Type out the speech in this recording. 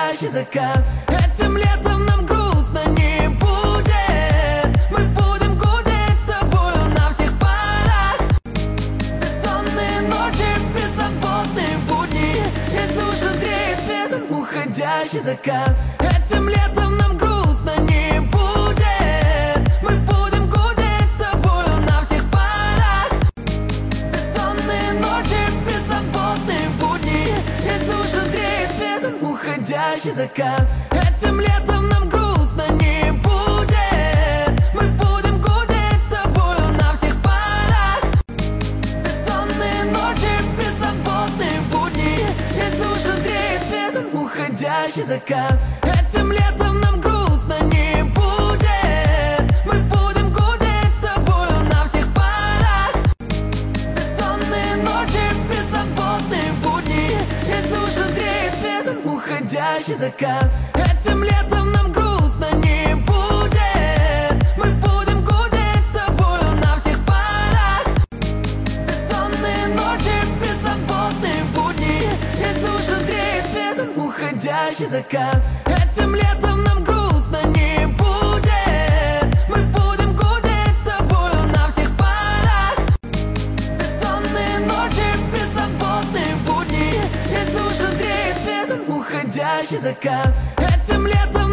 уходящий закат. Этим летом нам грустно не будет. Мы будем гудеть с тобою на всех парах. Бессонные ночи, беззаботные будни, и душу греет светом уходящий закат. Этим летом нам грустно не будет. Мы будем гудеть с тобою на всех парах. Бессонные ночи, беззаботные будни, и душу греет светом уходящий закат. Этим летом нам грустно не будет. Мы будем гудеть с тобою на всех парах. Бессонные ночи, беззаботные будни, и душу греет светом уходящий закат. Этим летом нам грустно не будет. Мы будем гудеть с тобою на всех парах. Бессонные ночи, беззаботные будни, и душу греет светом уходящий закат. Этим летом нам грустно не будет. Мы будем гудеть с тобою на всех парах. Бессонные ночи, беззаботные будни, и душу греет светом уходящий закат. Этим летом нам грустно не будет. Мы будем гудеть с тобою на всех парах. Бессонные ночи, беззаботные будни, и душу греет светом уходящий закат. Этим летом